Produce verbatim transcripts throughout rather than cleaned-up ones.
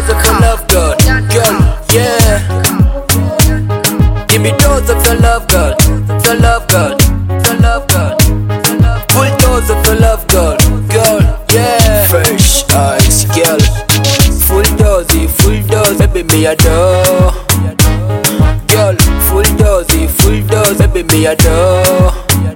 dose of your love, girl. Girl, yeah. Give me dose of your love, girl. Your love, girl. Your love, girl. Full dose of your love, girl. Girl, yeah. Fresh eyes, girl. Full dose, full dose, baby me adore. Girl, full dose, full dose, baby me adore.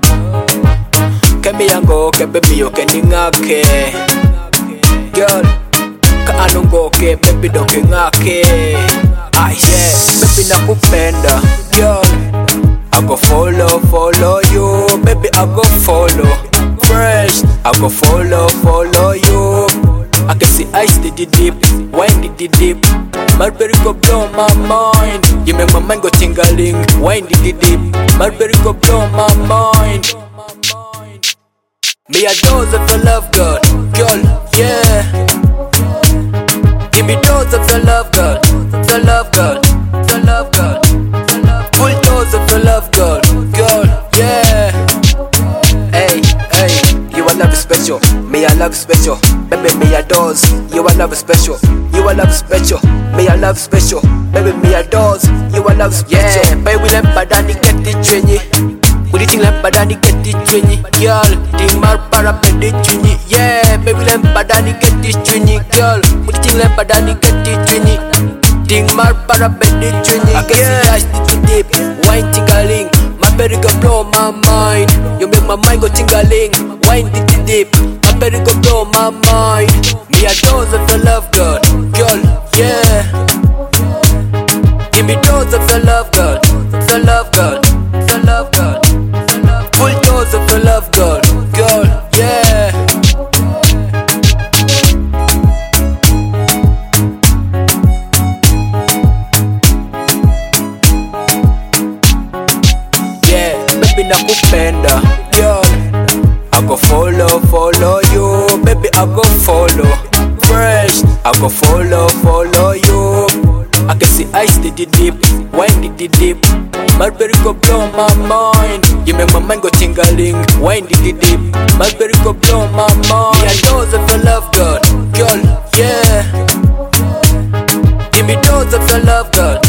Kemi yango ke baby yo ke ningake. Girl, ka anongo ke baby do ke ngake. Ice, baby nakupenda. Girl, I go follow, follow you. Baby I go follow. Fresh, I go follow, follow you. I can see ice did the deep, wine did the deep. Marbury go blow my mind. You make my mind go tingling. Wine did the deep. Marbury go blow my mind. Me a dose of your love, girl. Girl, yeah. Give me dose of your love, girl. Your love, girl. Your love, girl. Full dose of your love, girl. Girl, yeah. Hey, hey. You a love special. Me a love special. Baby, me a dose. You a love special. You a love special. Me a love special. Baby, me a dose. You a love special. Yeah, baby, we let badani get the twenty. We the thing like badani get the twenty. Girl, the mar para pedi twenty. Yeah, baby, we let badani get the twenty. Girl, we the thing like badani get the twenty. Ding mar para pedi twenty. I can see eyes too deep. Wine tingling. My baby go blow my mind. You make my mind go tingling. Wine did the deep. My baby go blow my mind. Me a dose of your love, girl. Girl, yeah. Give me dose of your love, girl. Your love, girl. Your love, girl. Full dose of your love, girl. Girl, yeah. Yeah, baby nakupenda. Girl, I go follow, follow you. Baby I go follow. Fresh, I go follow, follow you. I can see ice did the deep, wine did the deep. Marbury go blow my mind. You make my mind go tingling. Wine did the deep. Marbury go blow my mind. Me a dose of your love, girl. Girl, yeah. Give me dose of your love, girl.